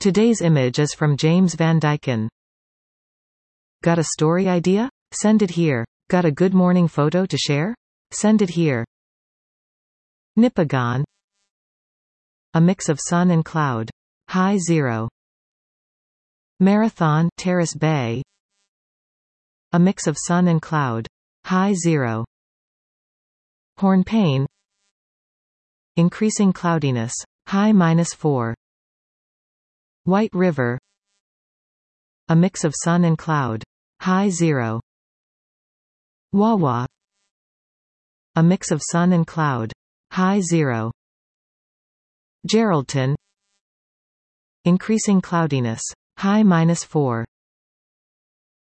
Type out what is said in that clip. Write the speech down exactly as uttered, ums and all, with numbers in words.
Today's image is from James Van Dyken. Got a story idea? Send it here. Got a good morning photo to share? Send it here. Nipigon. A mix of sun and cloud. High zero. Marathon, Terrace Bay. A mix of sun and cloud. High zero. Hornpain. Increasing cloudiness. High minus four. White River. A mix of sun and cloud. High zero. Wawa. A mix of sun and cloud. High zero. Geraldton. Increasing cloudiness. High minus four.